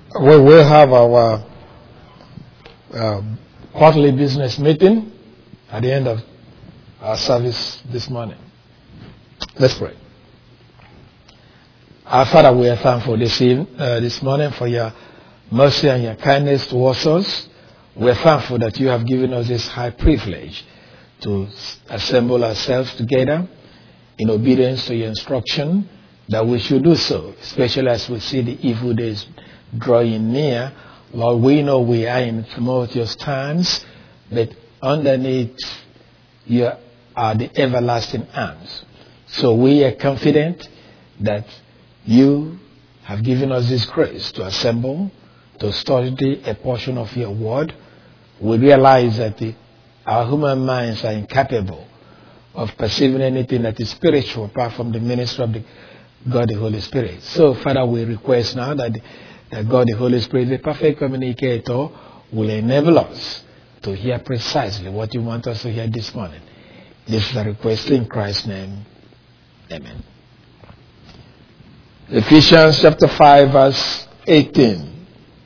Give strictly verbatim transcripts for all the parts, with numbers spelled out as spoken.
We will have our uh, quarterly business meeting at the end of our service this morning. Let's pray. Our Father, we are thankful this evening, uh, this morning for your mercy and your kindness towards us. We are thankful that you have given us this high privilege to assemble ourselves together in obedience to your instruction that we should do so, especially as we see the evil days drawing near. Lord, we know we are in tumultuous times, but underneath you are the everlasting arms. So we are confident that you have given us this grace to assemble, to study a portion of your word. We realize that the, our human minds are incapable of perceiving anything that is spiritual apart from the ministry of the God the Holy Spirit. So, Father, we request now that, that God the Holy Spirit, the perfect communicator, will enable us to hear precisely what you want us to hear this morning. This is a request in Christ's name. Amen. Ephesians chapter five, verse eighteen.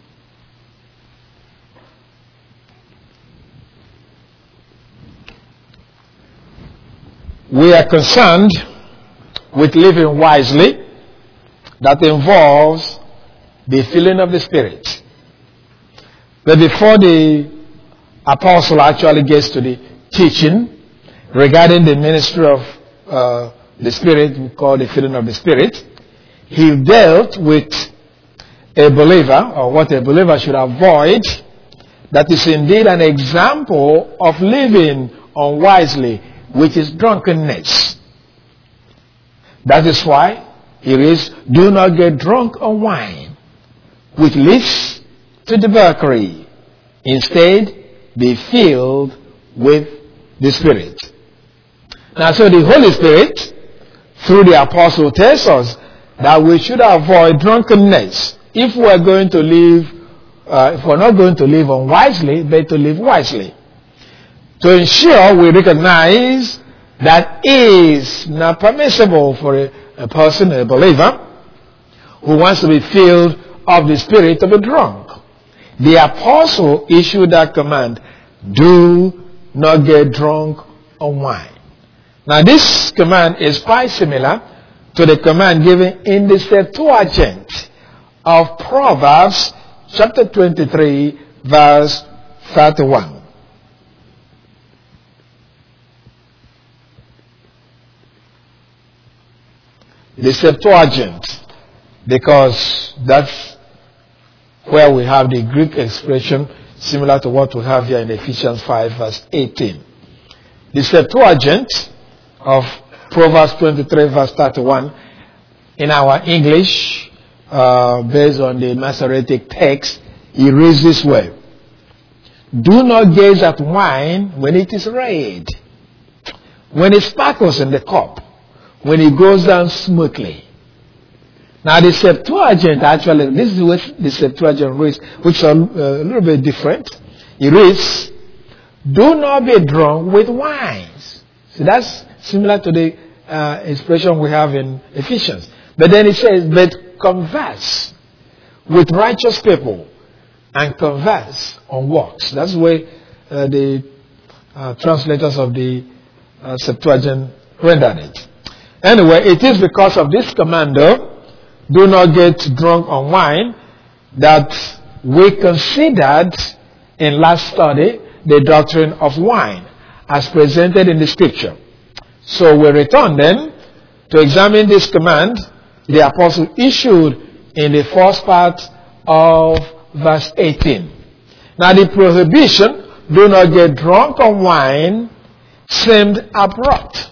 We are concerned with living wisely that involves the filling of the Spirit. But before the apostle actually gets to the teaching regarding the ministry of uh, the Spirit, we call the filling of the Spirit, he dealt with a believer, or what a believer should avoid, that is indeed an example of living unwisely, which is drunkenness. That is why it is, do not get drunk on wine, which leads to debauchery. Instead, be filled with the Spirit. Now, so the Holy Spirit, through the apostle, tells us that we should avoid drunkenness if we are going to live, uh, if we're not going to live unwisely, but to live wisely. To ensure we recognize that it is not permissible for a, a person, a believer, who wants to be filled of the Spirit to be drunk. The apostle issued that command, do not get drunk on wine. Now this command is quite similar to the command given in the Septuagint of Proverbs chapter twenty-three, verse thirty-one. The Septuagint, because that's where we have the Greek expression similar to what we have here in Ephesians five, verse eighteen. The Septuagint of Proverbs twenty-three, verse thirty-one, in our English, uh, based on the Masoretic text, it reads this way: do not gaze at wine when it is red, when it sparkles in the cup, when it goes down smoothly. Now the Septuagint, actually, this is what the Septuagint reads, which is a, a little bit different. It reads, do not be drunk with wines. So that's similar to the uh, expression we have in Ephesians. But then it says, but converse with righteous people and converse on works. That's the way uh, the uh, translators of the uh, Septuagint rendered it. Anyway, it is because of this command, though, do not get drunk on wine, that we considered in last study the doctrine of wine as presented in the scripture. So we return then to examine this command the apostle issued in the first part of verse eighteen. Now the prohibition, do not get drunk on wine, seemed abrupt.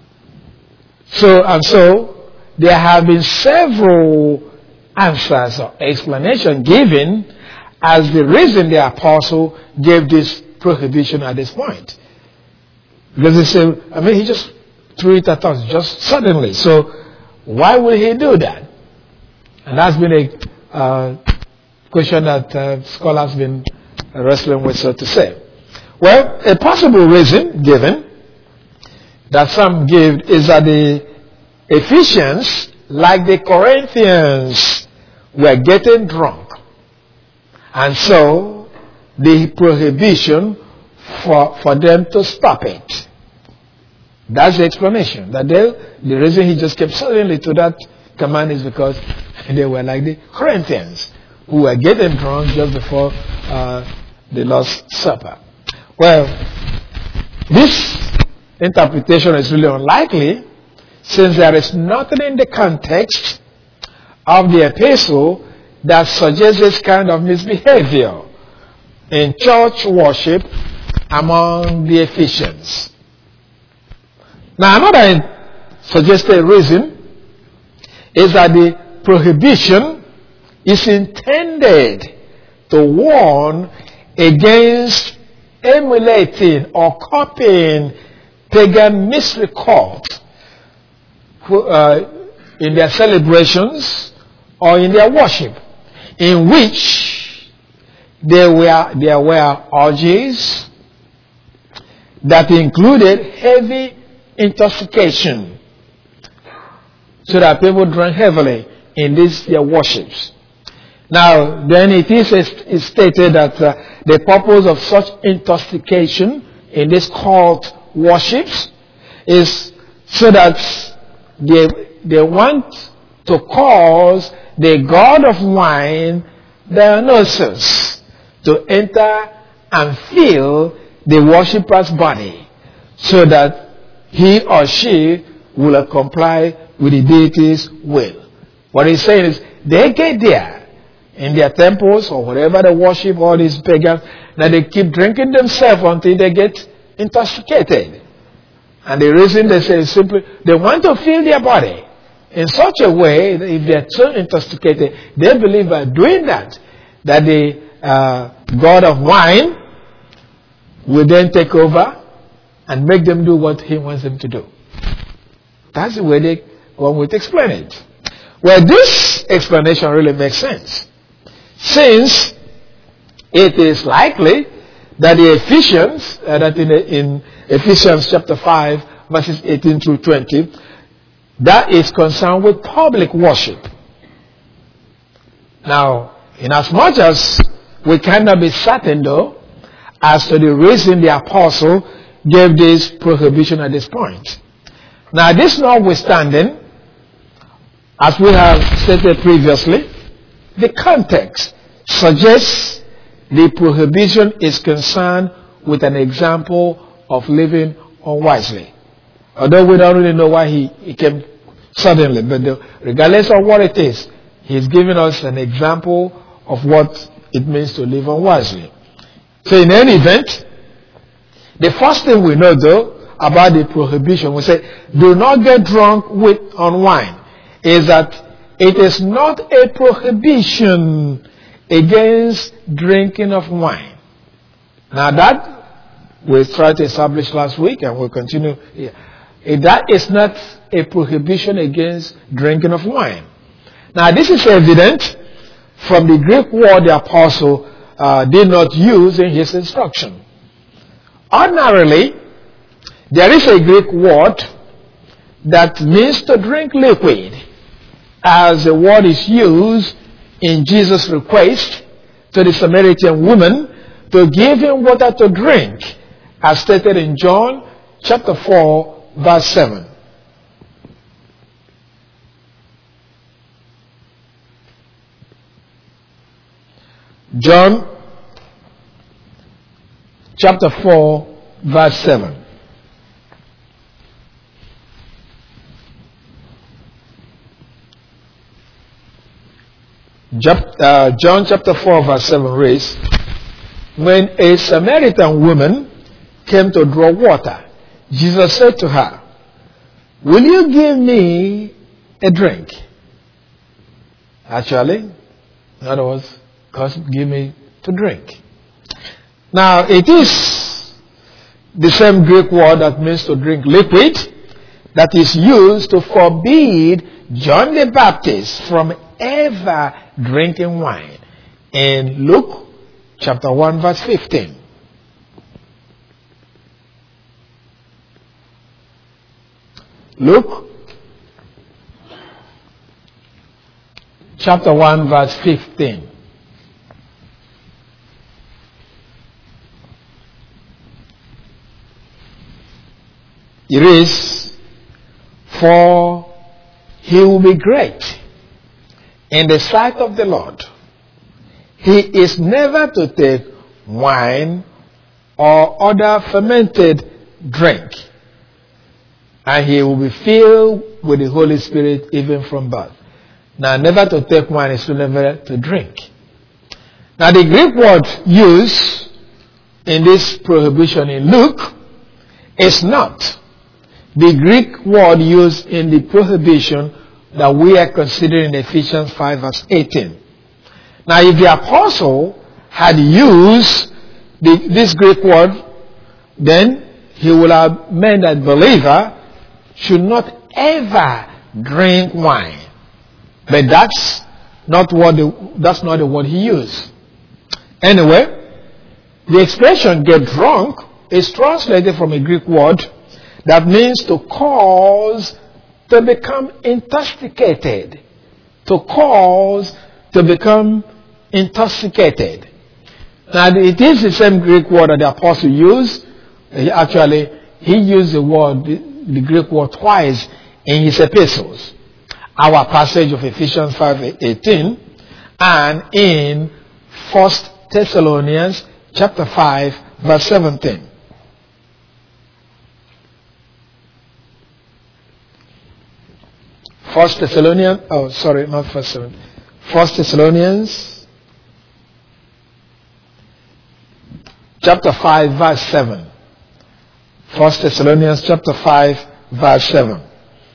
So, and so, there have been several answers or explanations given as the reason the apostle gave this prohibition at this point. Because he said, I mean, he just threw it at us just suddenly. So, why would he do that? And that's been a uh, question that uh, scholars have been wrestling with, so to say. Well, a possible reason given that some give is that the Ephesians, like the Corinthians, were getting drunk. And so, the prohibition for, for them to stop it. That's the explanation. That they, the reason he just kept suddenly to that command is because they were like the Corinthians, who were getting drunk just before uh, the Lord's Supper. Well, this interpretation is really unlikely, since there is nothing in the context of the epistle that suggests this kind of misbehavior in church worship among the Ephesians. Now, another suggested reason is that the prohibition is intended to warn against emulating or copying pagan mystery cults uh, in their celebrations or in their worship, in which there were, there were orgies that included heavy intoxication, so that people drank heavily in these their worships. Now, then it is it's stated that uh, the purpose of such intoxication in these cult worships is so that they they want to cause the god of wine, Dionysus, to enter and fill the worshipper's body, so that he or she will comply with the deity's will. What he's saying is, they get there in their temples or wherever they worship all these pagans, that they keep drinking themselves until they get intoxicated. And the reason they say is simply, they want to fill their body in such a way that if they're so intoxicated, they believe by doing that, that the uh, god of wine will then take over and make them do what he wants them to do. That's the way they, one would explain it. Well, this explanation really makes sense, since it is likely that the Ephesians, uh, that in, in Ephesians chapter five, verses eighteen through twenty, that is concerned with public worship. Now, in as much as we cannot be certain, though, as to the reason the apostle gave this prohibition at this point. Now, this notwithstanding, as we have stated previously, the context suggests the prohibition is concerned with an example of living unwisely. Although we don't really know why he, he came suddenly, but the, regardless of what it is, he's giving us an example of what it means to live unwisely. So in any event, the first thing we know, though, about the prohibition, we say, do not get drunk with on wine, is that it is not a prohibition against drinking of wine. Now that we tried to establish last week, and we'll continue here. That is not a prohibition against drinking of wine. Now this is evident from the Greek word the apostle uh, did not use in his instruction. Ordinarily, there is a Greek word that means to drink liquid, as the word is used in Jesus' request to the Samaritan woman to give him water to drink, as stated in John chapter four, verse seven. John chapter four, verse seven. John chapter four, verse seven reads, when a Samaritan woman came to draw water, Jesus said to her, will you give me a drink? Actually, in other words, give me to drink. Now, it is the same Greek word that means to drink liquid that is used to forbid John the Baptist from ever drinking wine in Luke chapter one, verse fifteen. Luke chapter one, verse fifteen. It is, for he will be great in the sight of the Lord. He is never to take wine or other fermented drink, and he will be filled with the Holy Spirit even from birth. Now, never to take wine is to never to drink. Now, the Greek word used in this prohibition in Luke is not the Greek word used in the prohibition that we are considering in Ephesians five verse eighteen. Now, if the apostle had used the, this Greek word, then he would have meant that believer should not ever drink wine. But that's not what the, that's not the word he used. Anyway, the expression "get drunk" is translated from a Greek word that means to cause to become intoxicated. To cause to become intoxicated. Now, it is the same Greek word that the apostle used. He actually, he used the word, the, the Greek word twice in his epistles. Our passage of Ephesians five eighteen and in First Thessalonians chapter five verse seventeen. First Thessalonians, oh sorry, not First seven. First Thessalonians chapter five verse seven. First Thessalonians chapter five verse seven.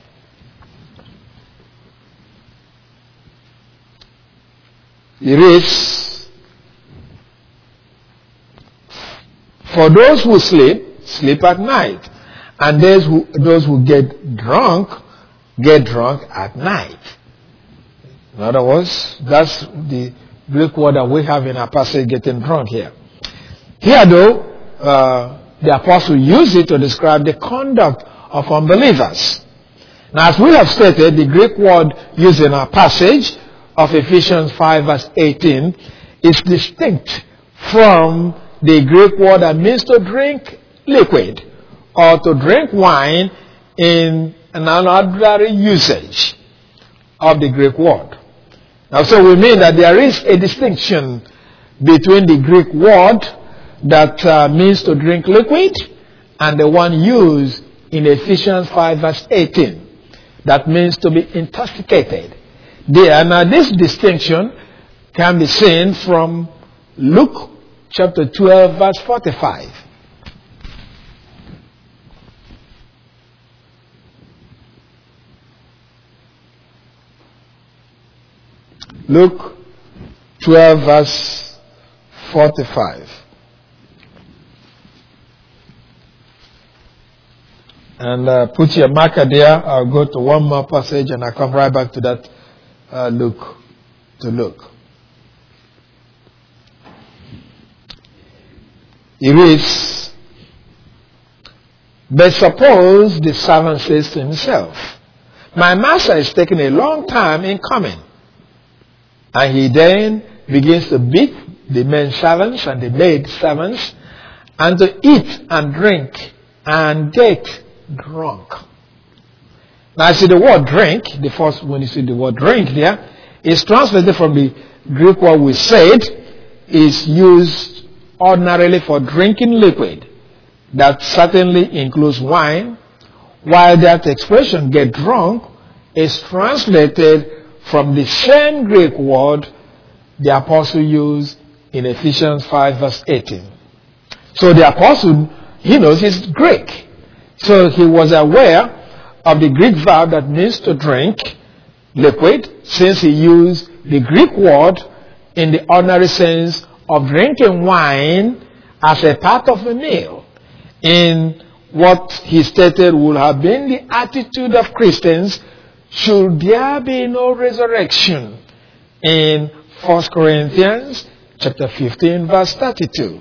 It is, for those who sleep, sleep at night, and those who, those who get drunk, get drunk at night. In other words, that's the Greek word that we have in our passage, getting drunk here. Here though, uh, the apostle used it to describe the conduct of unbelievers. Now, as we have stated, the Greek word used in our passage of Ephesians five verse eighteen is distinct from the Greek word that means to drink liquid or to drink wine in an ordinary usage of the Greek word. Now, so we mean that there is a distinction between the Greek word that uh, means to drink liquid and the one used in Ephesians five verse eighteen that means to be intoxicated. There, now this distinction can be seen from Luke chapter twelve verse forty-five. Luke twelve verse forty-five. And uh, put your marker there. I'll go to one more passage and I'll come right back to that uh, Luke, to Luke. It reads, but suppose the servant says to himself, my master is taking a long time in coming. And he then begins to beat the men servants and the maid servants and to eat and drink and get drunk. Now, I see the word drink, the first, when you see the word drink there, is translated from the Greek word we said is used ordinarily for drinking liquid. That certainly includes wine, while that expression, get drunk, is translated from the same Greek word the apostle used in Ephesians five verse eighteen. So the apostle, he knows he's Greek. So he was aware of the Greek verb that means to drink liquid, since he used the Greek word in the ordinary sense of drinking wine as a part of a meal. In what he stated would have been the attitude of Christians should there be no resurrection, in First Corinthians chapter fifteen verse thirty-two.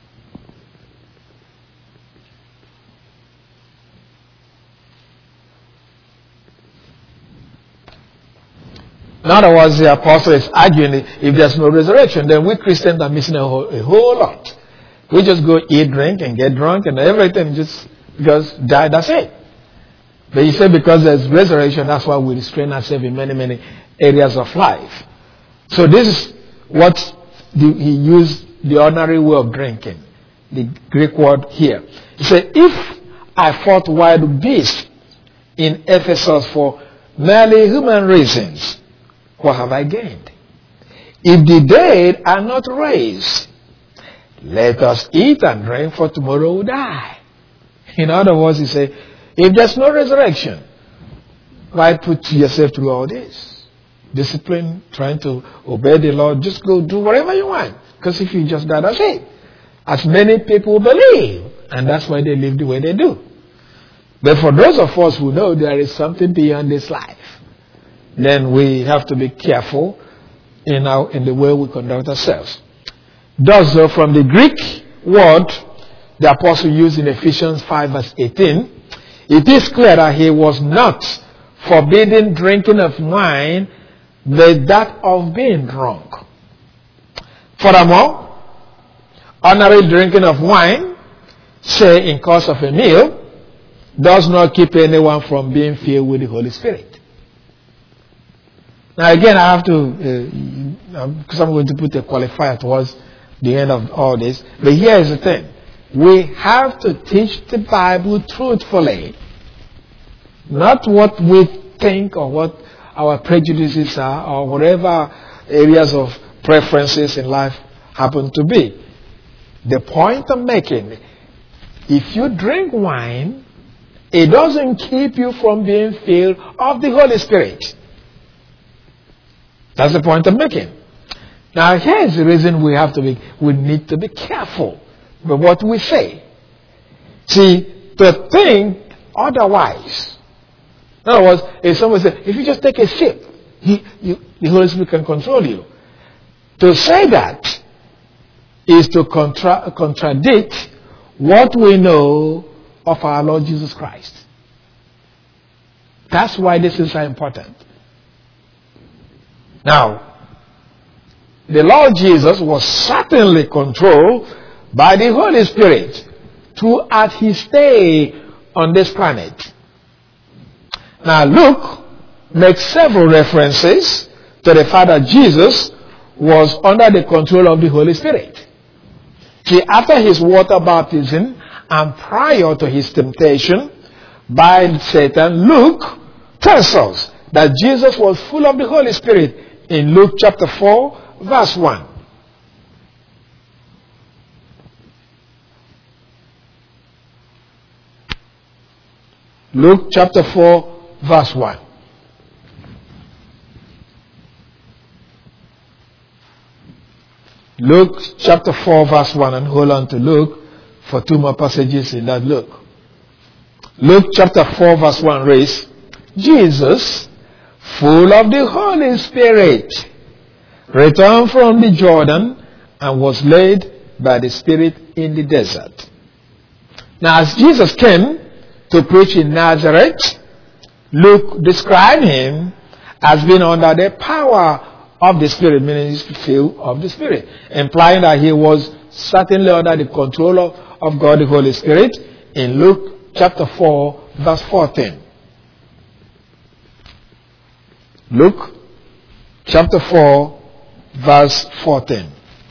In other words, the apostle is arguing if there's no resurrection, then we Christians are missing a whole, a whole lot. We just go eat, drink, and get drunk, and everything just because die, that's it. But he said because there's resurrection, that's why we restrain ourselves in many, many areas of life. So this is what the, he used the ordinary way of drinking. The Greek word here. He said, if I fought wild beasts in Ephesus for merely human reasons, what have I gained? If the dead are not raised, let us eat and drink, for tomorrow we'll die. In other words, he said, if there's no resurrection, why put yourself through all this? Discipline, trying to obey the Lord, just go do whatever you want. Because if you just die, that's it. As many people believe, and that's why they live the way they do. But for those of us who know there is something beyond this life, then we have to be careful in our in the way we conduct ourselves. Thus, though, from the Greek word the apostle used in Ephesians five verse eighteen, it is clear that he was not forbidding drinking of wine, but that of being drunk. Furthermore, ordinary drinking of wine, say in course of a meal, does not keep anyone from being filled with the Holy Spirit. Now again, I have to, uh, because I'm going to put a qualifier towards the end of all this, but here is the thing. We have to teach the Bible truthfully. Not what we think or what our prejudices are or whatever areas of preferences in life happen to be. The point I'm making, if you drink wine, it doesn't keep you from being filled of the Holy Spirit. That's the point I'm making. Now here's the reason we have to be, we need to be careful with what we say. See, to think otherwise. In other words, if someone says, if you just take a sip, he, you, the Holy Spirit can control you. To say that is to contra- contradict what we know of our Lord Jesus Christ. That's why this is so important. Now, the Lord Jesus was certainly controlled by the Holy Spirit throughout his stay on this planet. Now, Luke makes several references to the fact that Jesus was under the control of the Holy Spirit. See, after his water baptism and prior to his temptation by Satan, Luke tells us that Jesus was full of the Holy Spirit in Luke chapter four, verse one. Luke chapter four, verse one. Luke chapter four, verse one, and hold on to Luke for two more passages in that Luke. Luke chapter four, verse one reads, Jesus, full of the Holy Spirit, returned from the Jordan and was led by the Spirit in the desert. Now, as Jesus came to preach in Nazareth, Luke described him as being under the power of the Spirit, meaning he's filled of the Spirit, implying that he was certainly under the control of, of God the Holy Spirit in Luke chapter four, verse fourteen. Luke chapter four, verse fourteen.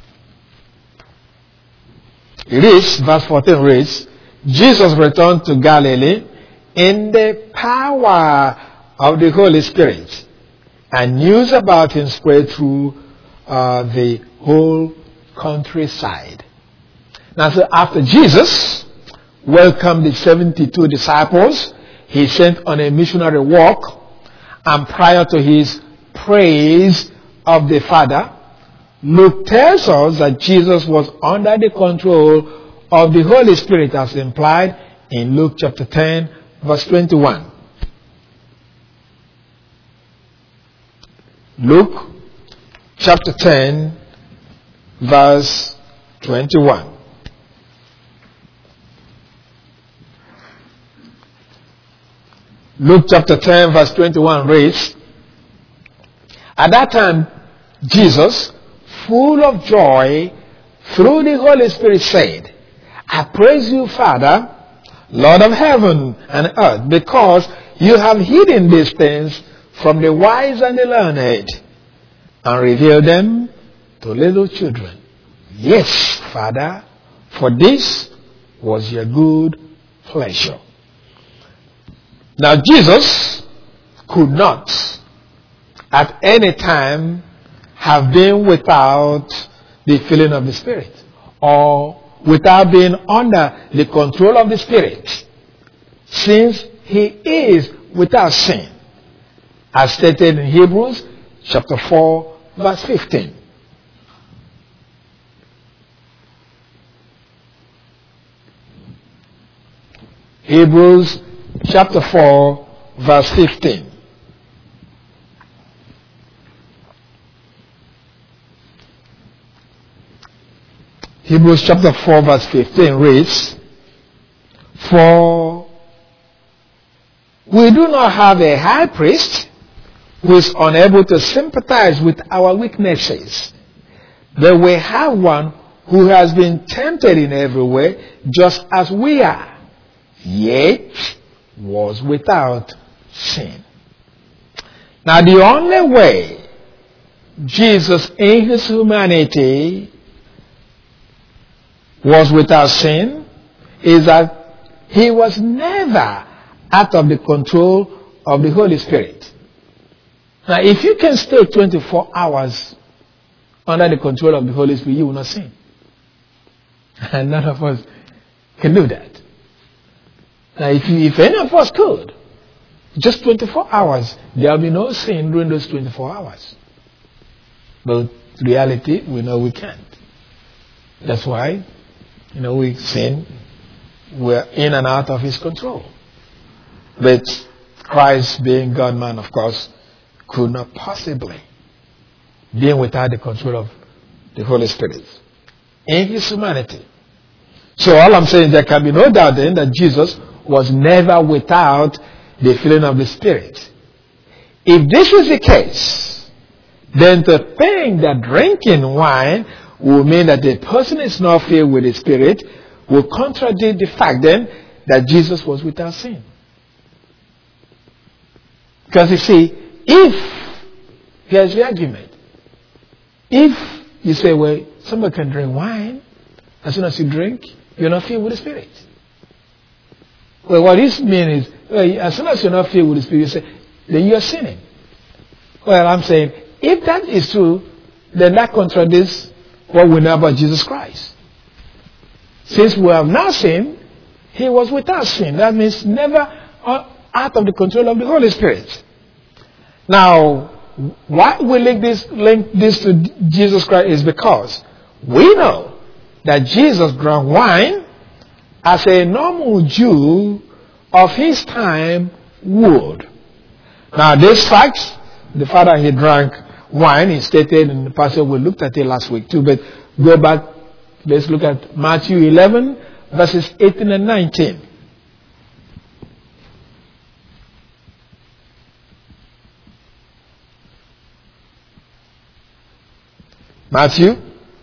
It is, verse fourteen reads, Jesus returned to Galilee in the power of the Holy Spirit, and news about him spread through uh, the whole countryside. Now, so after Jesus welcomed the seventy-two disciples, he sent on a missionary walk, and prior to his praise of the Father, Luke tells us that Jesus was under the control of the Holy Spirit as implied in Luke chapter ten, verse twenty-one. Luke chapter ten, verse twenty-one. Luke chapter ten, verse twenty-one reads, at that time, Jesus, full of joy through the Holy Spirit, said, I praise you, Father, Lord of heaven and earth, because You have hidden these things from the wise and the learned and revealed them to little children. Yes, Father, for this was your good pleasure. Now, Jesus could not at any time have been without the filling of the Spirit or without being under the control of the Spirit, since he is without sin, as stated in Hebrews chapter four, verse fifteen. Hebrews chapter four, verse fifteen. Hebrews chapter four, verse fifteen reads, "For we do not have a high priest who is unable to sympathize with our weaknesses, but we have one who has been tempted in every way, just as we are, yet was without sin." Now, the only way Jesus in his humanity was without sin is that he was never out of the control of the Holy Spirit. Now, if you can stay twenty-four hours under the control of the Holy Spirit, you will not sin. And none of us can do that. Now, if, you, if any of us could, just twenty-four hours, there will be no sin during those twenty-four hours. But in reality, we know we can't. That's why, you know, we sin. We're in and out of his control. But Christ, being God-man, of course, could not possibly be without the control of the Holy Spirit in his humanity. So all I'm saying, there can be no doubt then that Jesus was never without the filling of the Spirit. If this is the case, then to think that drinking wine will mean that the person is not filled with the Spirit will contradict the fact then that Jesus was without sin. Because you see, if, here's the argument, if you say, well, somebody can drink wine, as soon as you drink, you're not filled with the Spirit. Well, what this means is, well, as soon as you're not filled with the Spirit, you say, then you're sinning. Well, I'm saying, if that is true, then that contradicts what we know about Jesus Christ. Since we have now sinned, he was without sin. That means never out of the control of the Holy Spirit. Now, why we link this, link this to Jesus Christ is because we know that Jesus drank wine as a normal Jew of his time would. Now, this fact, the fact that he drank wine is stated in the passage we looked at it last week too, but go back, let's look at Matthew eleven, verses eighteen and nineteen. Matthew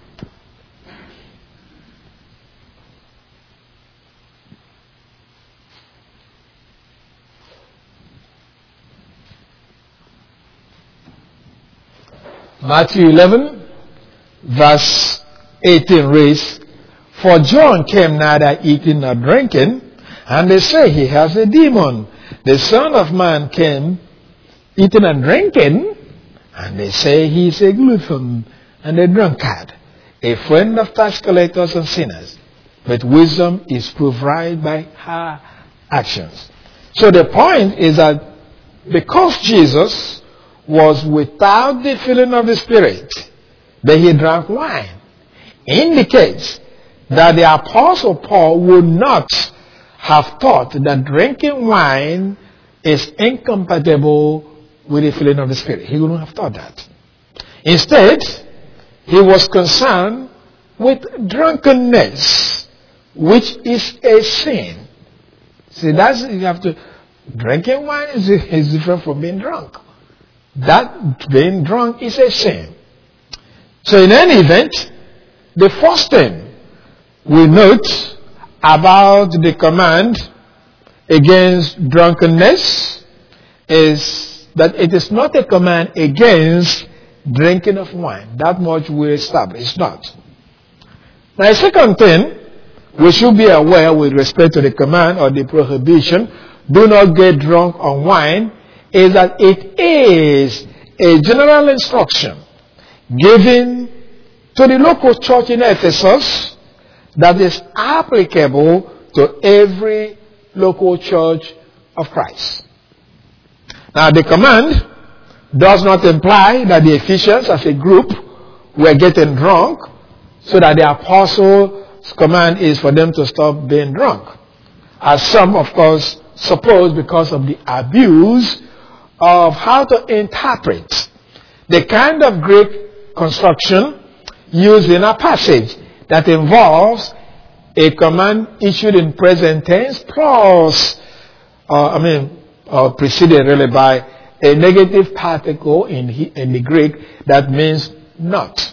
Matthew eleven, verse eighteen reads, "For John came neither eating nor drinking, and they say he has a demon. The Son of Man came eating and drinking, and they say he is a glutton and a drunkard, a friend of tax collectors and sinners. But wisdom is proved right by her actions." So the point is that because Jesus was without the filling of the Spirit, that he drank wine, indicates that the Apostle Paul would not have thought that drinking wine is incompatible with the filling of the Spirit. He wouldn't have thought that. Instead, he was concerned with drunkenness, which is a sin. See, that's, you have to, drinking wine is, is different from being drunk. That being drunk is a sin. So in any event, the first thing we note about the command against drunkenness is that it is not a command against drinking of wine. That much we establish. It's not. Now, a second thing we should be aware with respect to the command or the prohibition, do not get drunk on wine, is that it is a general instruction given to the local church in Ephesus that is applicable to every local church of Christ. Now, the command does not imply that the Ephesians as a group were getting drunk, so that the apostle's command is for them to stop being drunk. As some, of course, suppose because of the abuse of how to interpret the kind of Greek construction used in a passage that involves a command issued in present tense plus, uh, I mean, uh, preceded really by a negative particle in, he, in the Greek that means not.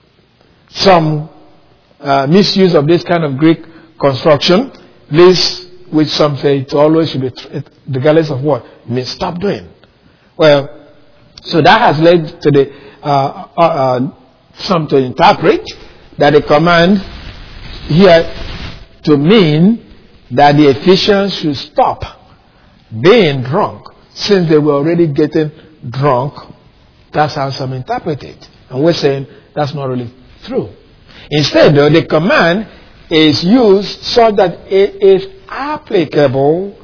Some uh, misuse of this kind of Greek construction leads, which some say it always should be, it, regardless of what, it means stop doing. Well, so that has led to the uh, uh, uh, some to interpret that the command here to mean that the Ephesians should stop being drunk since they were already getting drunk. That's how some interpret it. And we're saying that's not really true. Instead, though, the command is used so that it is applicable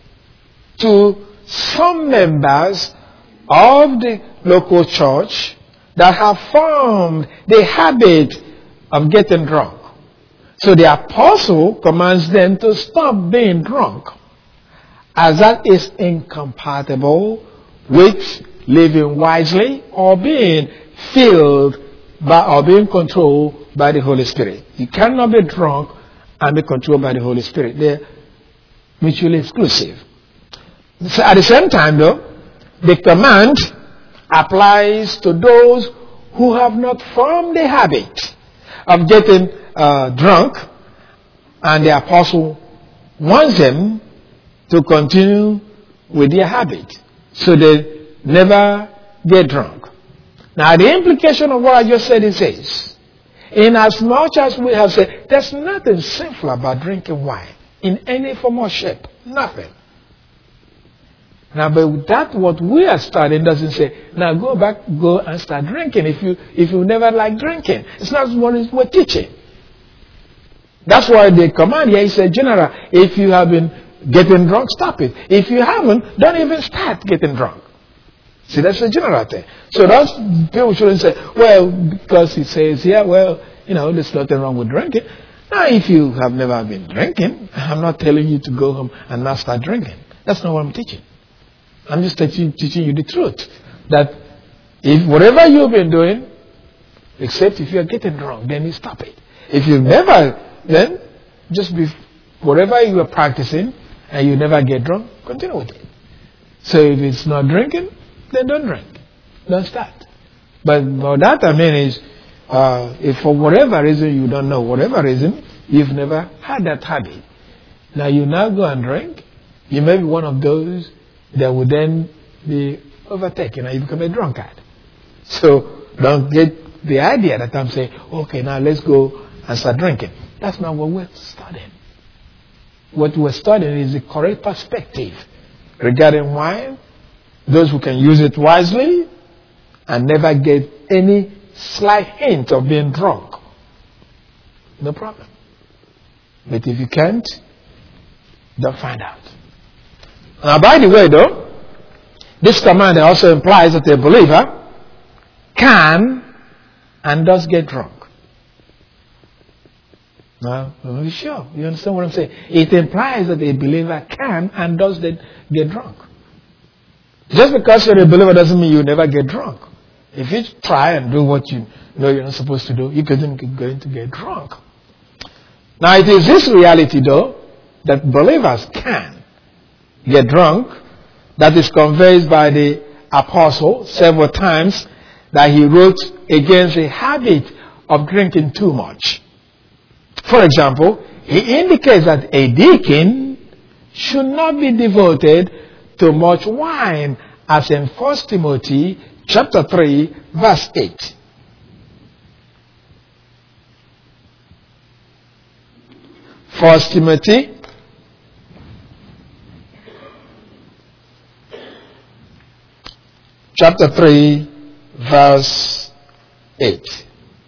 to some members of the local church that have formed the habit of getting drunk. So the apostle commands them to stop being drunk, as that is incompatible with living wisely or being filled by or being controlled by the Holy Spirit. You cannot be drunk and be controlled by the Holy Spirit. They're mutually exclusive. So at the same time, though, the command applies to those who have not formed the habit of getting uh, drunk, and the apostle wants them to continue with their habit so they never get drunk. Now, the implication of what I just said is this: in as much as we have said there's nothing sinful about drinking wine in any form or shape, nothing. Now, but that what we are studying doesn't say, now go back, go and start drinking if you if you never like drinking. It's not what we're teaching. That's why the command here is a general. If you have been getting drunk, stop it. If you haven't, don't even start getting drunk. See, that's a general thing. So that's, people shouldn't say, well, because he says here, well, you know, there's nothing wrong with drinking. Now, if you have never been drinking, I'm not telling you to go home and not start drinking. That's not what I'm teaching. I'm just teaching, teaching you the truth. That if whatever you've been doing, except if you're getting drunk, then you stop it. If you never, then just be, whatever you are practicing and you never get drunk, continue with it. So if it's not drinking, then don't drink. Don't start. But by that I mean is, uh, if for whatever reason you don't know, whatever reason, you've never had that habit. Now you now go and drink, you may be one of those that would then be overtaken and you become a drunkard. So don't get the idea that I'm saying, okay, now let's go and start drinking. That's not what we're studying. What we're studying is the correct perspective regarding wine, those who can use it wisely and never get any slight hint of being drunk. No problem. But if you can't, don't find out. Now, by the way, though, this command also implies that a believer can and does get drunk. Now, are you sure? You understand what I'm saying? It implies that a believer can and does get drunk. Just because you're a believer doesn't mean you never get drunk. If you try and do what you know you're not supposed to do, you're going to get drunk. Now, it is this reality, though, that believers can get drunk, that is conveyed by the apostle several times, that he wrote against the habit of drinking too much. For example, he indicates that a deacon should not be devoted to much wine as in First Timothy chapter three, verse eight. First Timothy chapter three, verse eight.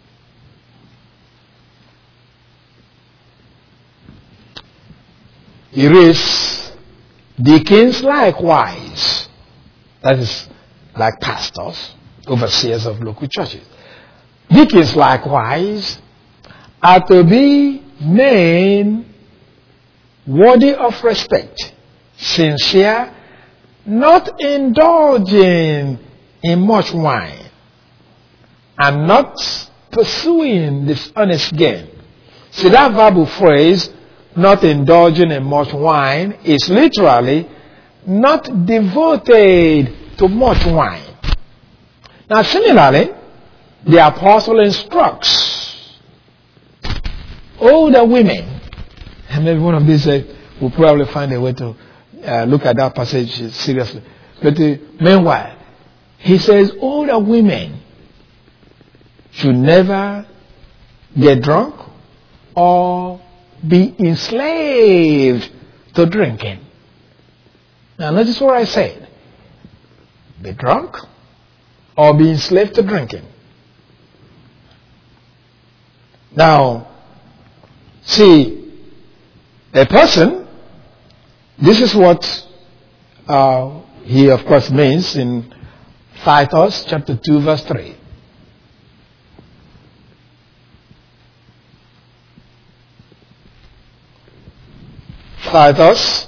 He reads, deacons likewise, that is like pastors, overseers of local churches. Deacons likewise are to be men worthy of respect, sincere, not indulging in much wine, and not pursuing dishonest gain. See, that verbal phrase, not indulging in much wine, is literally not devoted to much wine. Now, similarly, the apostle instructs older women, and maybe one of these uh, will probably find a way to uh, look at that passage seriously. But uh, meanwhile, he says older women should never get drunk or be enslaved to drinking. Now notice what I said. Be drunk or be enslaved to drinking. Now, see, a person, this is what uh, he of course means in Titus chapter two verse three. Titus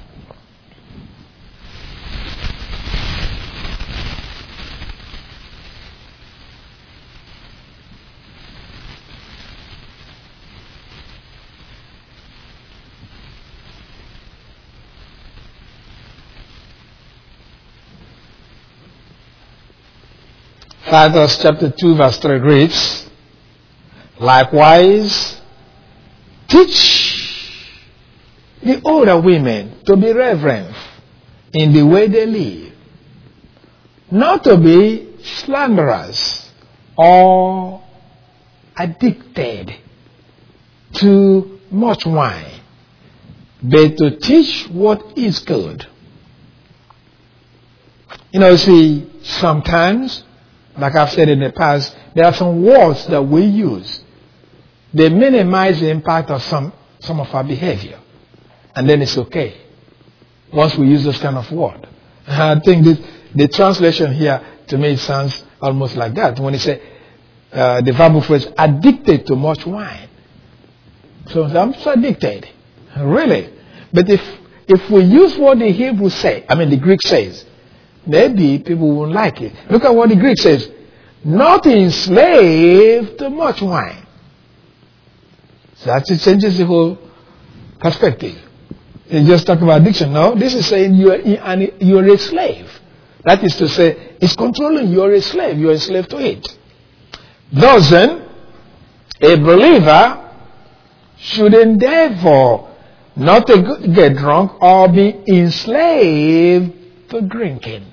Titus chapter two verse three reads, likewise teach the older women to be reverent in the way they live, not to be slanderers or addicted to much wine, but to teach what is good. You know, see, sometimes, like I've said in the past, there are some words that we use. They minimize the impact of some, some of our behavior. And then it's okay once we use this kind of word. I think this, the translation here, to me, sounds almost like that. When it says uh, the verbal phrase, addicted to much wine. So I'm so addicted. Really? But if if we use what the Hebrew say, I mean the Greek says, maybe people won't like it. Look at what the Greek says. Not enslaved to much wine. So that changes the whole perspective. You just talk about addiction. No, this is saying you are, you are a slave. That is to say, it's controlling you. You are a slave. You are a slave to it. Thus then, a believer should endeavor not to get drunk or be enslaved to drinking.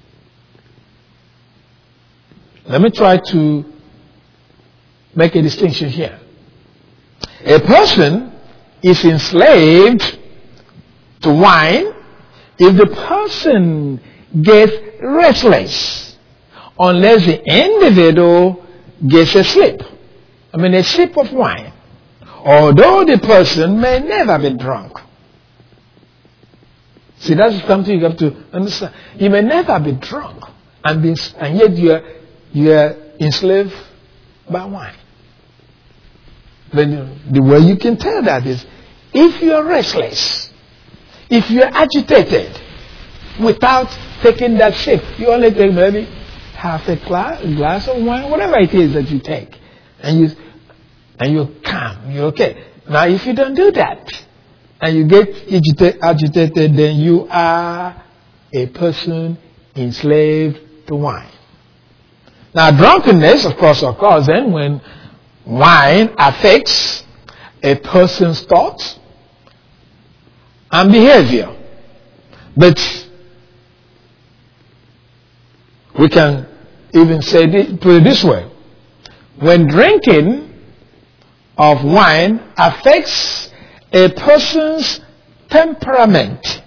Let me try to make a distinction here. A person is enslaved to wine if the person gets restless, unless the individual gets a sip. I mean a sip of wine. Although the person may never be drunk. See, that's something you have to understand. You may never be drunk, and, be, and yet you are, you are enslaved by wine. Then the way you can tell that is, if you are restless, if you are agitated, without taking that sip, you only take maybe half a glass, a glass of wine, whatever it is that you take, and you and you're calm, you're okay. Now, if you don't do that, and you get agita- agitated, then you are a person enslaved to wine. Now, drunkenness, of course, occurs then when wine affects a person's thoughts and behavior. But We can even say it, put it this way. When drinking of wine affects a person's temperament,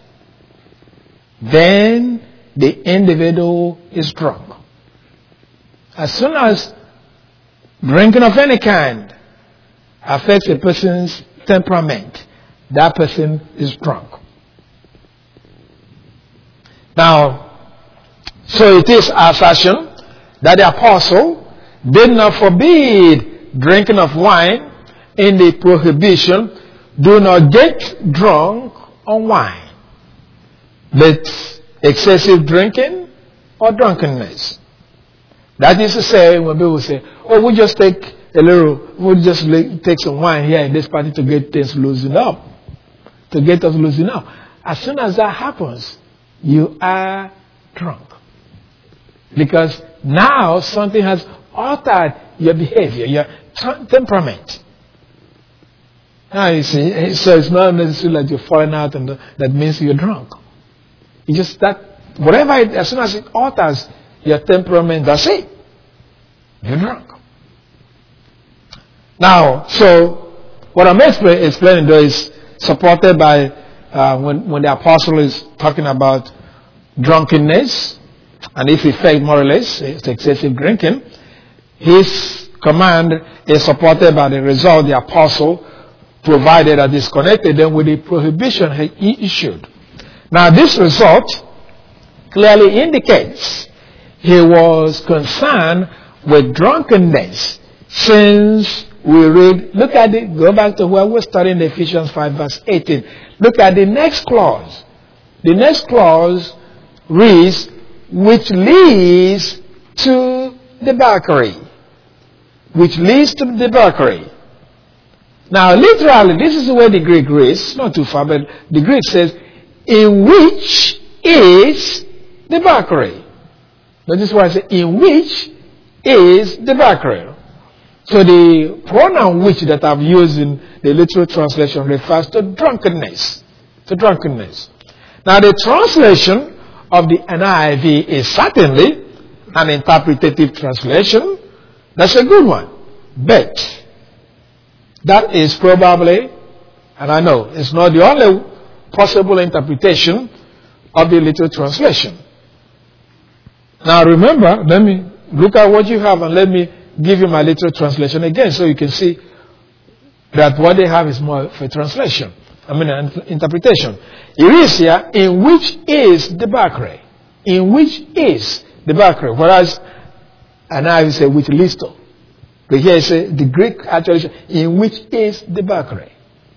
then the individual is drunk. As soon as drinking of any kind affects a person's temperament, that person is drunk. Now, so it is assertion that the apostle did not forbid drinking of wine in the prohibition, do not get drunk on wine, but excessive drinking or drunkenness. That is to say, when people say, oh, we just take a little, we'll just take some wine here in this party to get things loosened up, to get us loosened up. As soon as that happens, you are drunk. Because now something has altered your behavior, your t- temperament. Now you see, so it's not necessarily that you're falling out and that means you're drunk. It's just that whatever, it, as soon as it alters your temperament, that's it. You're drunk. Now, so what I'm expl- explaining though is supported by uh, when, when the apostle is talking about drunkenness, and if it failed more or less, it's excessive drinking. His command is supported by the result the apostle provided and disconnected them with the prohibition he issued. Now this result clearly indicates he was concerned with drunkenness, since we read, look at it, go back to where we're studying Ephesians five verse eighteen. Look at the next clause. The next clause reads, which leads to debauchery. Which leads to debauchery. Now, literally, this is where the Greek reads, not too far, but the Greek says, in which is debauchery. But this is why I say, in which is debauchery. So the pronoun which that I've used in the literal translation refers to drunkenness. To drunkenness. Now, the translation of the N I V is certainly an interpretative translation. That's a good one. But that is probably, and I know it's not the only possible interpretation of the literal translation. Now remember, let me look at what you have and let me give you my literal translation again so you can see that what they have is more of a translation. I mean an interpretation. It is here, in which is debauchery. In which is debauchery. Whereas, and I will say which leads to. But here it says, the Greek actually says, in which is debauchery.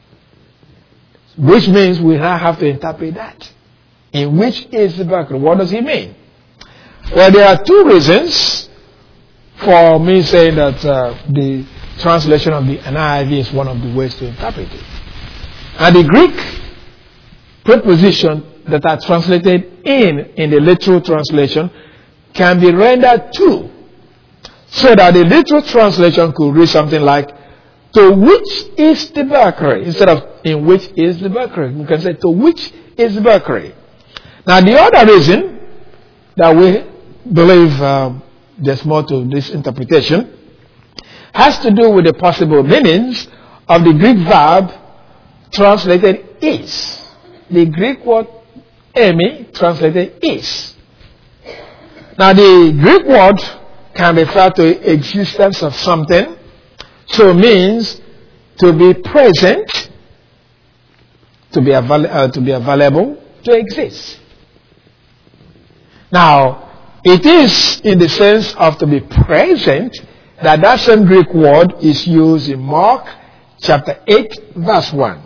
Which means we now have to interpret that. In which is debauchery. What does he mean? Well, there are two reasons for me saying that uh, the translation of the N I V is one of the ways to interpret it. And the Greek preposition that are translated in in the literal translation can be rendered to, so that the literal translation could read something like, to which is debauchery, instead of in which is debauchery. We can say to which is debauchery. Now the other reason that we believe um, there's more to this interpretation has to do with the possible meanings of the Greek verb translated is. The Greek word emi translated is. Now the Greek word can refer to existence of something, so it means to be present, to be, avail- uh, to be available, to exist. Now, it is in the sense of to be present that that same Greek word is used in Mark chapter eight verse one.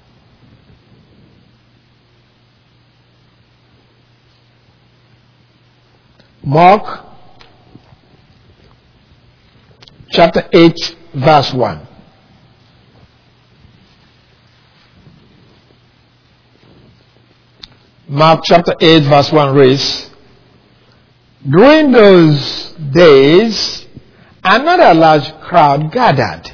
Mark chapter eight verse one. Mark chapter eight verse one reads, during those days, another large crowd gathered,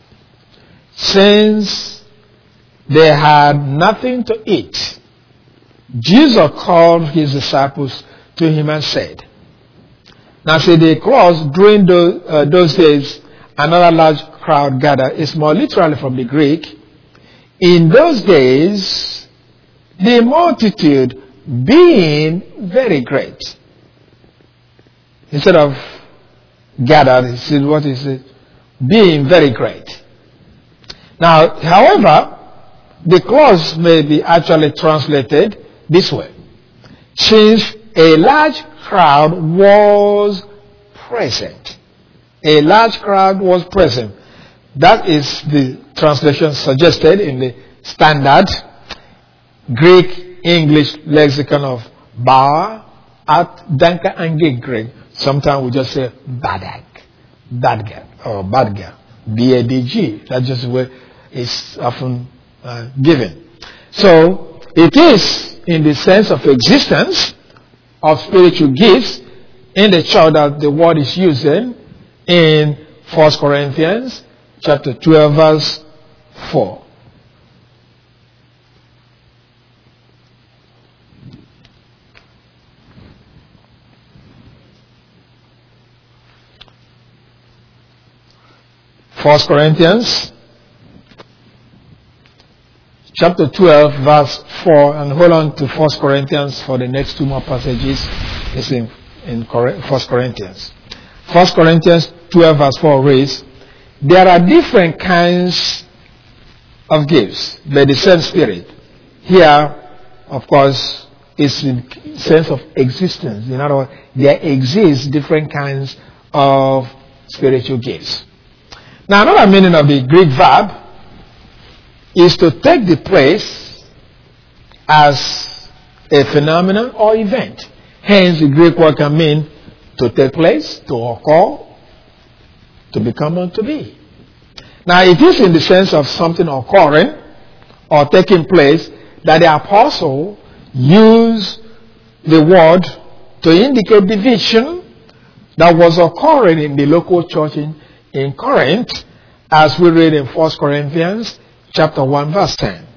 since they had nothing to eat. Jesus called his disciples to him and said, Now see, the clause during those, uh, those days, another large crowd gathered is more literally from the Greek. In those days, the multitude being very great. Instead of gathered, he said, what is it? Being very great. Now, however, the clause may be actually translated this way. Since a large crowd was present. A large crowd was present. That is the translation suggested in the standard Greek English lexicon of Bauer at Danka and Gigrig. Sometimes we just say Badag, Badga, or Badga, B A D G. That's just the way it's often uh, given. So it is in the sense of existence of spiritual gifts in the church that the word is using in First Corinthians chapter twelve verse four. First Corinthians chapter twelve verse four, and hold on to First Corinthians for the next two more passages. It's in, in First Corinthians. First Corinthians twelve verse four reads, there are different kinds of gifts, but the same Spirit. Here, of course, is in sense of existence. In other words, there exist different kinds of spiritual gifts. Now, another meaning of the Greek verb is to take the place as a phenomenon or event. Hence, the Greek word can mean to take place, to occur, to become or to be. Now, it is in the sense of something occurring or taking place that the apostle used the word to indicate the vision that was occurring in the local church in, in Corinth, as we read in First Corinthians chapter one verse ten.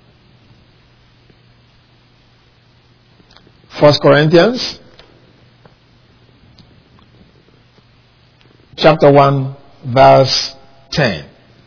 First Corinthians chapter one verse ten.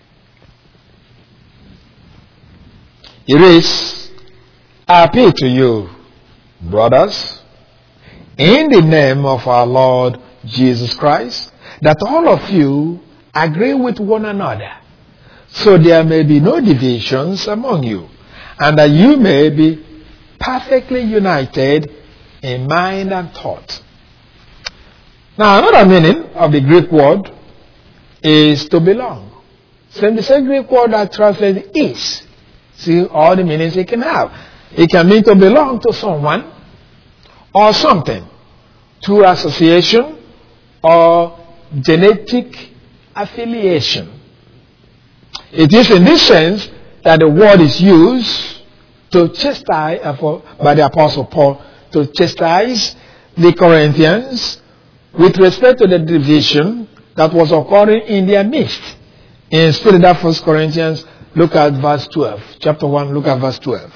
It is, I appeal to you, brothers, in the name of our Lord Jesus Christ, that all of you agree with one another, so there may be no divisions among you, and that you may be perfectly united in mind and thought. Now, another meaning of the Greek word is to belong. So the same Greek word that translates is. See all the meanings it can have. It can mean to belong to someone or something, through association or genetic affiliation. It is in this sense that the word is used to chastise, by the Apostle Paul, to chastise the Corinthians with respect to the division that was occurring in their midst. In still that First Corinthians, look at verse twelve. Chapter one, look at verse twelve.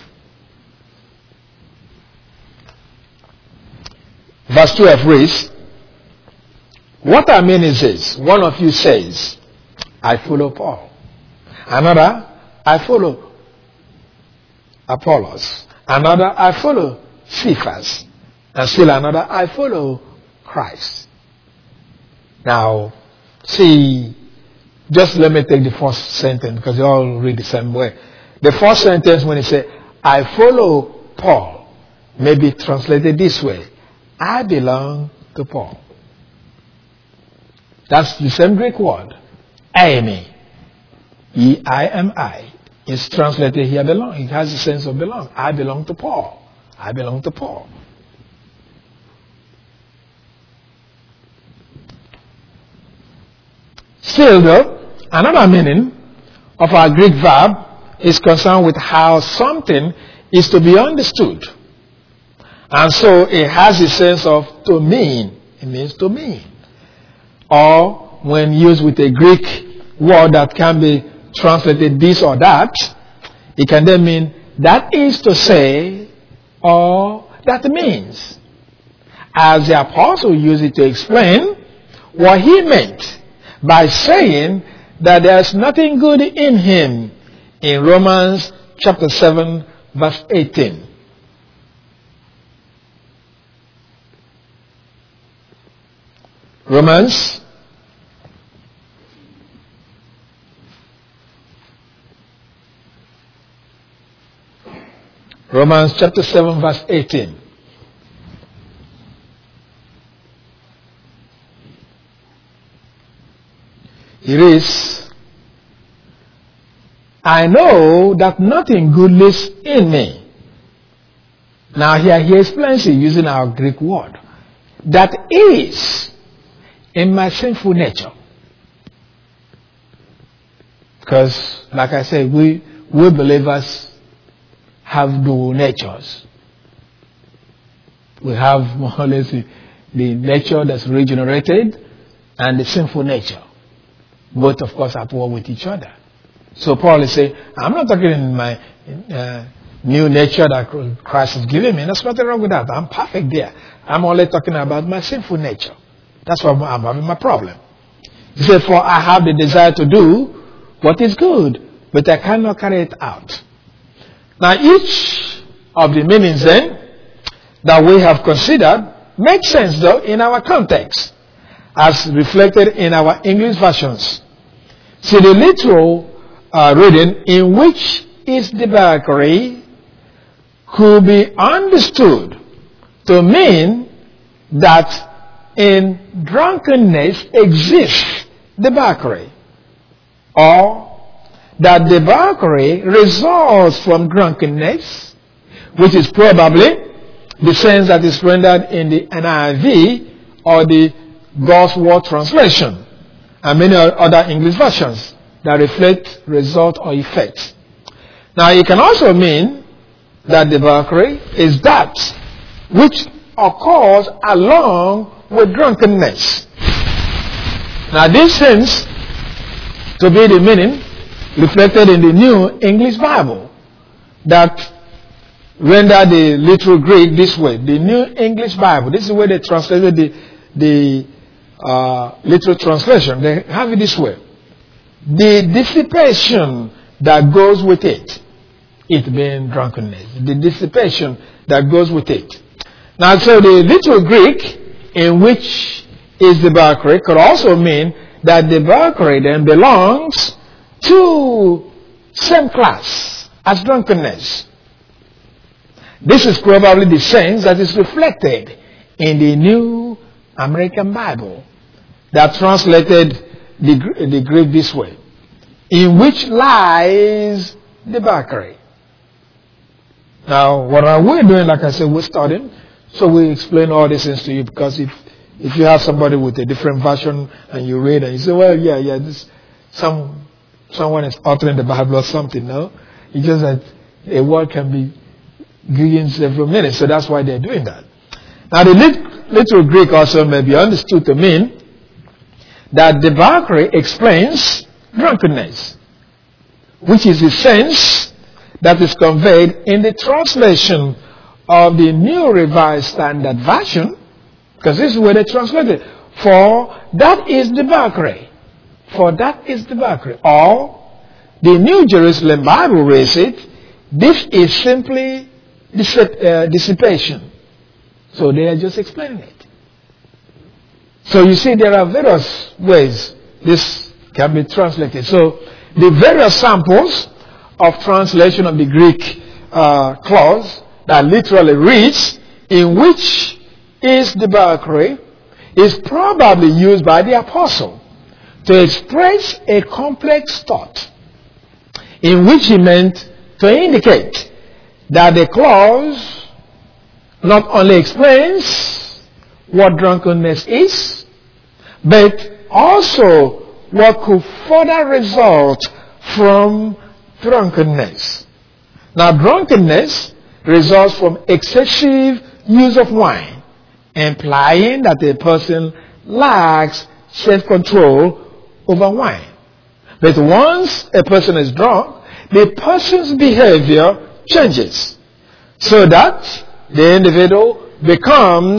Verse twelve reads, what I mean is this: one of you says, I follow Paul. Another, I follow Apollos. Another, I follow Cephas. And still another, I follow Christ. Now, see, just let me take the first sentence because they all read the same way. The first sentence, when it says, I follow Paul, may be translated this way: I belong to Paul. That's the same Greek word, eimi, E I M I. It's translated here belong. It has the sense of belong. I belong to Paul. I belong to Paul. Still though, another meaning of our Greek verb is concerned with how something is to be understood. And so it has the sense of to mean. It means to mean. Or when used with a Greek word that can be translated this or that, it can then mean that is to say, or that means. as the apostle used it to explain what he meant by saying that there's nothing good in him in Romans chapter seven verse eighteen. Romans Romans chapter seven verse eighteen. It is, I know that nothing good lives in me. Now here he explains it using our Greek word. That is in my sinful nature. Because, like I said, we, we believers have dual natures. We have more or less the, the nature that's regenerated and the sinful nature. Both, of course, at war with each other. So Paul is saying, I'm not talking in my uh, new nature that Christ has given me. There's nothing wrong with that. I'm perfect there. I'm only talking about my sinful nature. That's what I'm having my problem. He said, for I have the desire to do what is good, but I cannot carry it out. Now, each of the meanings then that we have considered makes sense, though, in our context, as reflected in our English versions. See, the literal uh, reading, in which is debauchery, could be understood to mean that in drunkenness exists debauchery, or that debauchery results from drunkenness, which is probably the sense that is rendered in the N I V or the God's Word translation, and many other English versions that reflect result or effect. Now, it can also mean that debauchery is that which occurs along with drunkenness. Now, this seems to be the meaning reflected in the New English Bible that render the literal Greek this way. The New English Bible, this is where they translated the, the uh, literal translation. They have it this way. The dissipation that goes with it, it being drunkenness. The dissipation that goes with it. Now, so the literal Greek, in which is debauchery, could also mean that debauchery then belongs to same class as drunkenness. This is probably the sense that is reflected in the New American Bible that translated the, the Greek this way, in which lies debauchery. Now, what are we doing? Like I said, we're studying, so we explain all these things to you, because if if you have somebody with a different version and you read and you say, well, yeah, yeah, this some someone is altering the Bible or something, no? It's just that a word can be given several minutes, so that's why they're doing that. Now, the literal Greek also may be understood to mean that debauchery explains drunkenness, which is the sense that is conveyed in the translation of the New Revised Standard Version, because this is where they translate it. For that is debauchery. For that is debauchery. Or the New Jerusalem Bible reads it, this is simply dissipation. So they are just explaining it. So you see, there are various ways this can be translated. So the various samples of translation of the Greek uh, clause that literally reads, in which is debauchery, is probably used by the apostle to express a complex thought, in which he meant to indicate that the clause not only explains what drunkenness is, but also what could further result from drunkenness. Now, drunkenness results from excessive use of wine, implying that a person lacks self-control over wine. But once a person is drunk, the person's behavior changes, so that the individual becomes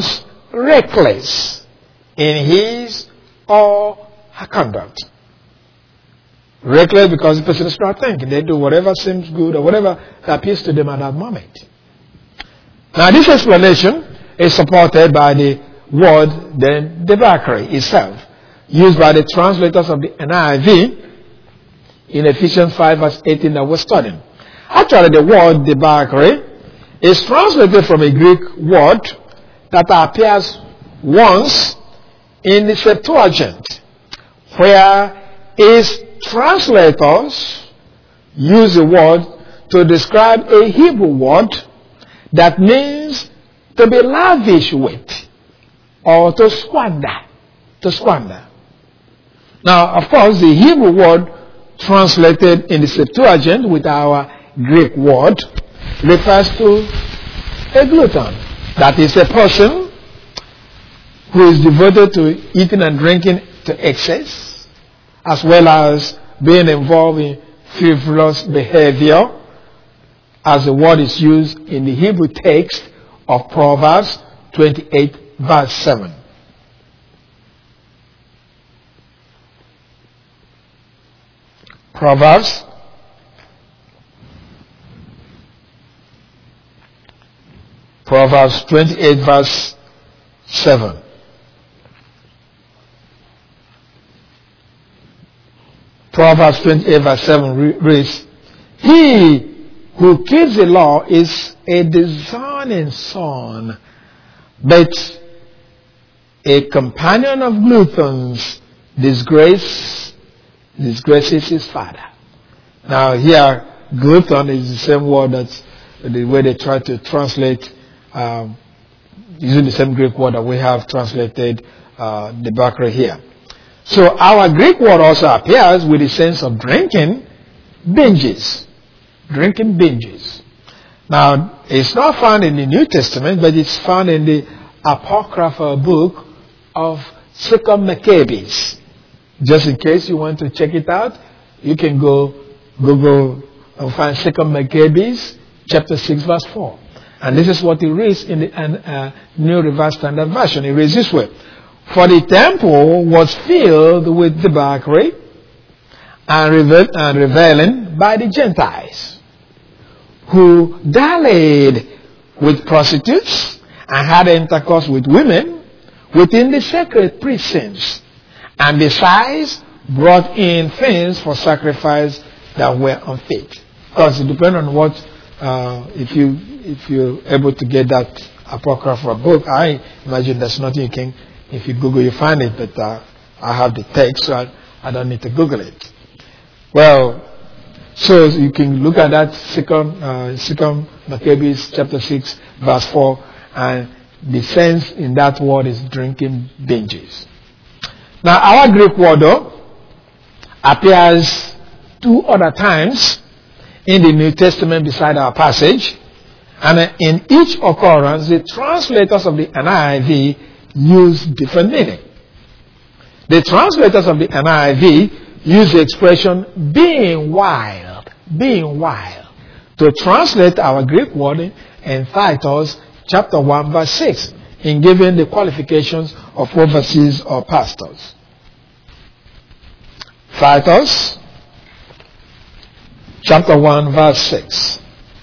reckless in his or her conduct. Reckless because the person is not thinking. They do whatever seems good or whatever appeals to them at that moment. Now this explanation is supported by the word, then debauchery itself, used by the translators of the N I V in Ephesians five verse eighteen that we're studying. Actually, the word debauchery is translated from a Greek word that appears once in the Septuagint, where its translators use the word to describe a Hebrew word that means to be lavish with or to squander. To squander. Now, of course, the Hebrew word translated in the Septuagint with our Greek word refers to a glutton. That is a person who is devoted to eating and drinking to excess, as well as being involved in frivolous behavior, as the word is used in the Hebrew text of Proverbs twenty-eight verse seven. Proverbs Proverbs twenty-eight verse seven. Proverbs twenty-eight verse seven reads, "He who keeps the law is a discerning son, but a companion of gluttons disgrace, disgraces his father." Now here, glutton is the same word that's the way they try to translate, um, using the same Greek word that we have translated uh, debauchery here. So our Greek word also appears with the sense of drinking binges. Drinking binges. Now, it's not found in the New Testament, but it's found in the apocryphal book of Second Maccabees. Just in case you want to check it out, you can go Google and find Second Maccabees, chapter six, verse four. And this is what it reads in the uh, New Revised Standard Version. It reads this way: "For the temple was filled with debauchery and, revel- and reveling by the Gentiles, who dallied with prostitutes and had intercourse with women within the sacred precincts, and besides brought in things for sacrifice that were unfit." Because it depends on what, uh, if you if you're able to get that apocryphal book, I imagine there's nothing you can, if you Google you find it, but uh, I have the text, so I, I don't need to Google it. Well, so you can look at that second, uh, second Maccabees chapter six, verse four, and the sense in that word is drinking binges. Now, our Greek word, though, appears two other times in the New Testament beside our passage, and in each occurrence, the translators of the N I V use different meaning. The translators of the N I V use the expression being wild, being wild, to translate our Greek word in Titus chapter one verse six, in giving the qualifications of overseers or pastors. Titus chapter one verse six.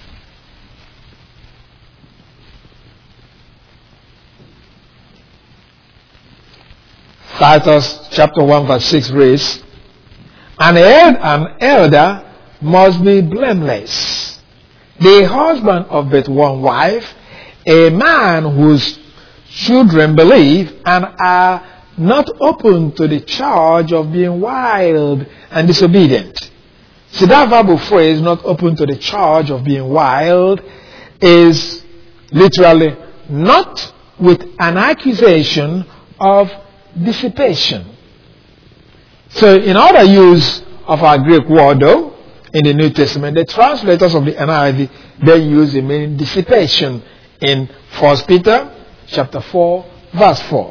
Titus chapter one verse six reads, An, el- an elder must be blameless, the husband of but one wife, a man whose children believe and are not open to the charge of being wild and disobedient. See, that verbal phrase, not open to the charge of being wild, is literally not with an accusation of dissipation. So in other use of our Greek word, though, in the New Testament, the translators of the N I V, they use the meaning dissipation in First Peter chapter four, verse four.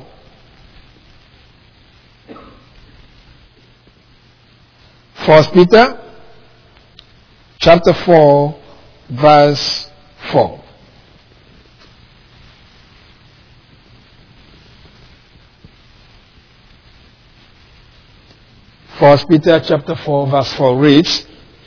First Peter chapter four, verse four. First Peter chapter four verse four reads,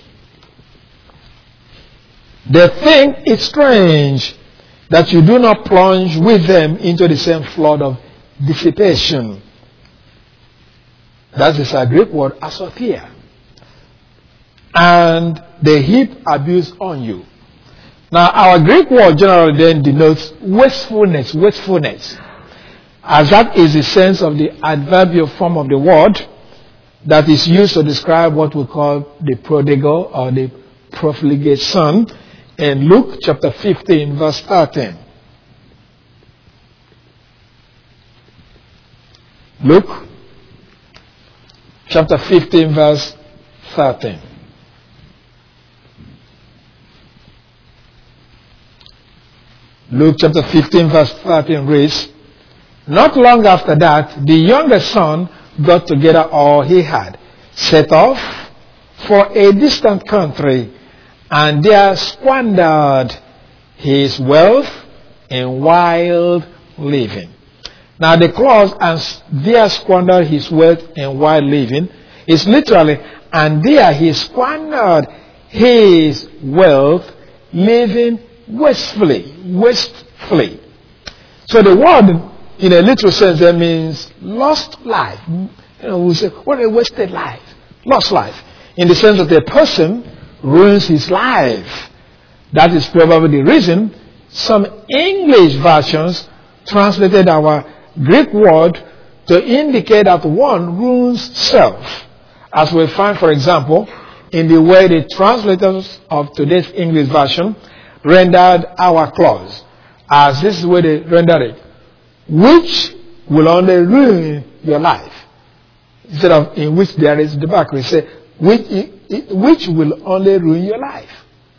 "They think it strange that you do not plunge with them into the same flood of dissipation." That is a Greek word, asothia. "And they heap abuse on you." Now, our Greek word generally then denotes wastefulness, wastefulness, as that is the sense of the adverbial form of the word that is used to describe what we call the prodigal or the profligate son in Luke chapter fifteen, verse thirteen. Luke chapter fifteen, verse thirteen. Luke chapter fifteen, verse thirteen reads, "Not long after that, the youngest son got together all he had, set off for a distant country, and there squandered his wealth in wild living." Now the clause, "and there squandered his wealth in wild living," is literally, "and there he squandered his wealth living wastefully." Wastefully. So the word, in a literal sense, that means lost life. You know, we say, what a wasted life. Lost life. In the sense that a person ruins his life. That is probably the reason some English versions translated our Greek word to indicate that one ruins self. As we find, for example, in the way the translators of today's English version rendered our clause. As this is the way they rendered it. "Which will only ruin your life." Instead of "in which there is debacle," we say, which, which will only ruin your life.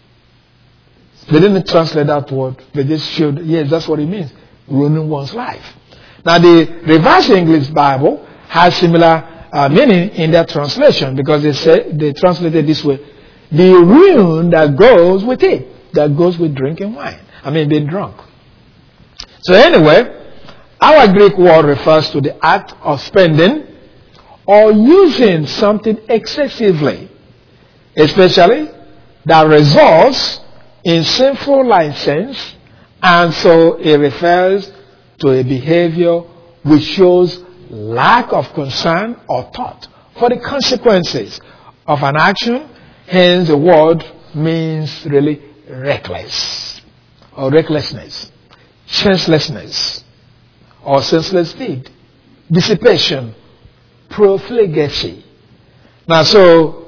They didn't translate that word. They just showed, yes, that's what it means. Ruining one's life. Now the Revised English Bible has similar uh, meaning in their translation, because they say, they translated this way: the ruin that goes with it, that goes with drinking wine. I mean, being drunk. So anyway, our Greek word refers to the act of spending or using something excessively, especially that results in sinful license, and so it refers to a behavior which shows lack of concern or thought for the consequences of an action. Hence the word means really reckless or recklessness, senselessness or senseless deed, dissipation, profligacy. Now, so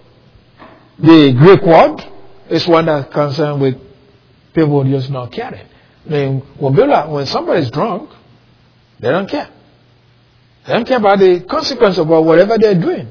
the Greek word is one that's concerned with people just not caring. I mean, when, people, when somebody's drunk, they don't care. They don't care about the consequence of whatever they're doing.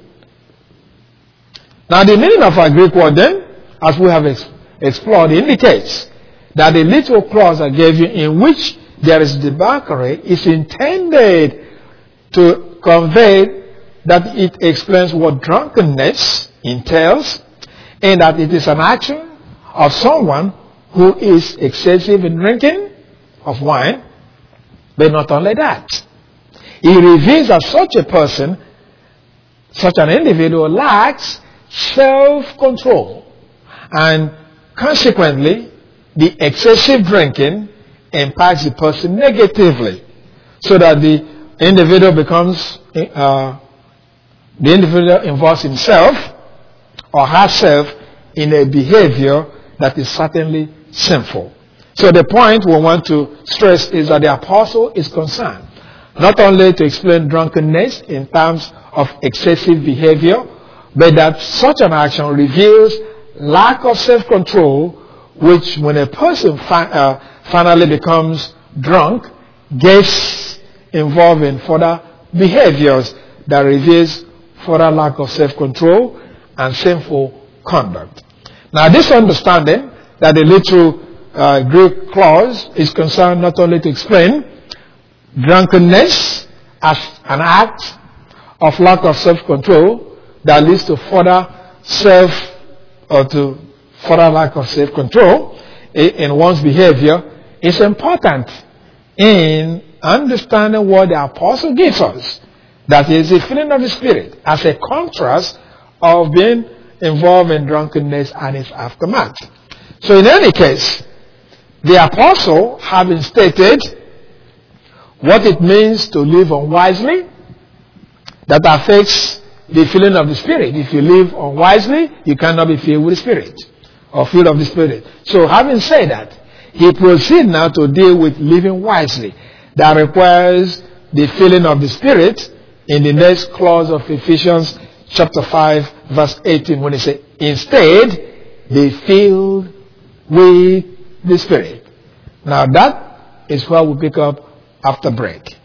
Now, the meaning of our Greek word then, as we have ex- explored, indicates that the little clause I gave you, in which there is debauchery, is intended to convey that it explains what drunkenness entails, and that it is an action of someone who is excessive in drinking of wine. But not only that, it reveals that such a person, such an individual, lacks self-control, and consequently the excessive drinking impacts the person negatively, so that the individual becomes uh, the individual involves himself or herself in a behavior that is certainly sinful. So the point we want to stress is that the apostle is concerned not only to explain drunkenness in terms of excessive behavior, but that such an action reveals lack of self-control, which, when a person fi- uh, finally becomes drunk, gets involved in further behaviors that reveals further lack of self-control and sinful conduct. Now, this understanding that the literal uh, Greek clause is concerned not only to explain drunkenness as an act of lack of self-control that leads to further self or to further lack of self-control in one's behavior, is important in understanding what the apostle gives us That is the filling of the Spirit as a contrast of being involved in drunkenness and its aftermath. So in any case, the apostle, having stated what it means to live unwisely, that affects the filling of the Spirit. If you live unwisely, you cannot be filled with the Spirit or filled of the Spirit. So having said that, he proceeds now to deal with living wisely. That requires the filling of the Spirit in the next clause of Ephesians chapter five verse eighteen, when he says, instead, be filled with the Spirit. Now that is where we pick up after break.